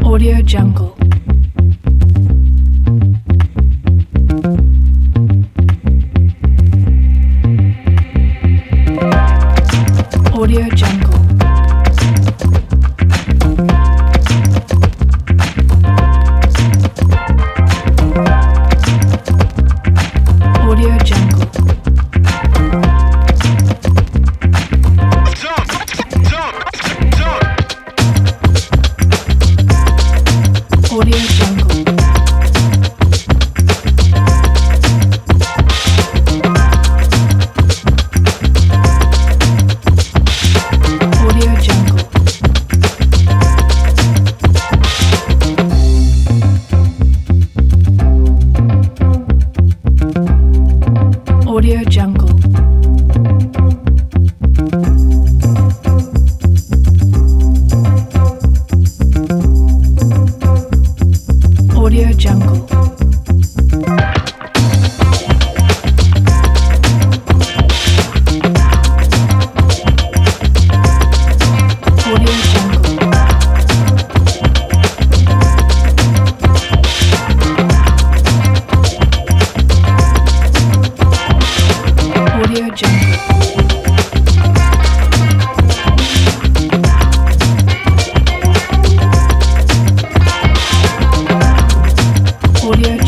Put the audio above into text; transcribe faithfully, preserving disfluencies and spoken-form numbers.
Audio Jungle. Audio Jungle. Audio Jungle. Audio Jungle. Audio Jungle. Audio Jungle. Audio Jungle. Audio Jungle. Audio Jungle. Audio